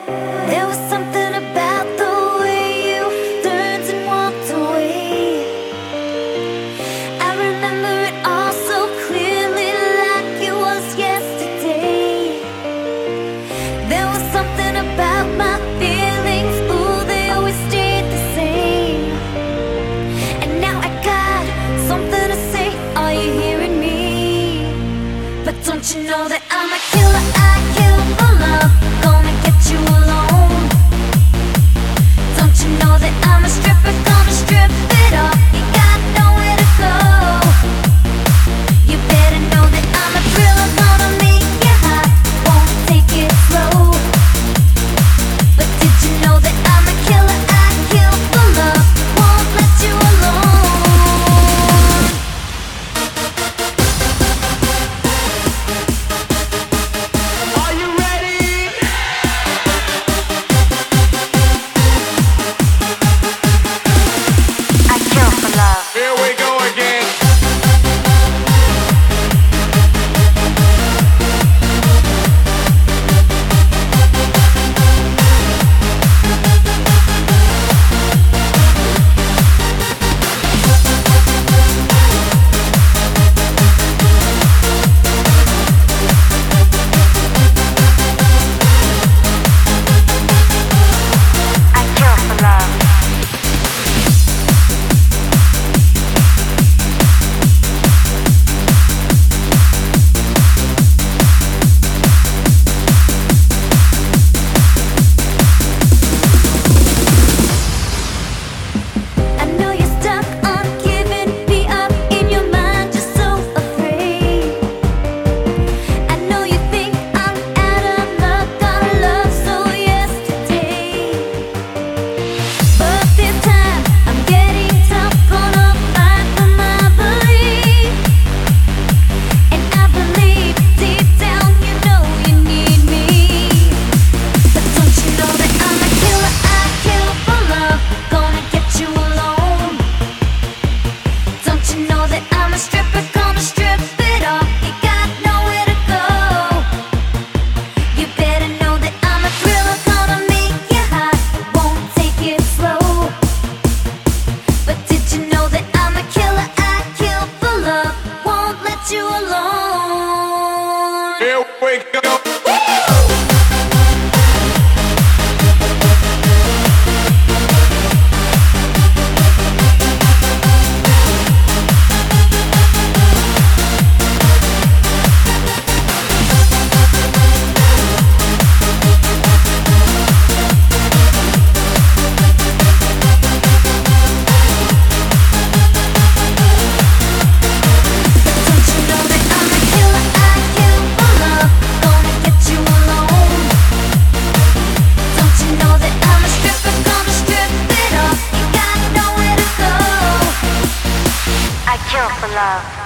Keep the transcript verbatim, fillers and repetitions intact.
There was something about the way you turned and walked away. I remember it all so clearly, like it was yesterday. There was something about my feelings, ooh, they always stayed the same. And now I got something to say, are you hearing me? But don't you know that I'm a killer, I kill for love, gonna get you alone. Don't you know that I'm a stripper, gonna strip it off, you got nowhere to go. You better know that I'm a thriller, gonna make you hot, won't take it slow. But did you know that I'm a killer, I kill for love, won't let you alone. Are you ready? I kill for love. Here we go again. I kill for love. I know you're stuck on giving me up, in your mind you're so afraid. I know you think I'm out of luck, got love so yesterday. But this time I'm getting tough, gonna fight for my belief. And I believe deep down you know you need me. But don't you know that I'm a killer, I kill for love, gonna get you alone. Don't you know that I'm a stripper, gonna strip it off, you got nowhere to go. You better know that I'm a thriller, gonna make you hot, won't take it slow. But did you know that I'm a killer, I kill for love, won't let you alone. Here we go. Don't you know that I'm a killer, I kill for love, gonna get you alone. Don't you know that I'm a stripper, gonna strip it off, you got nowhere to go. I kill for love.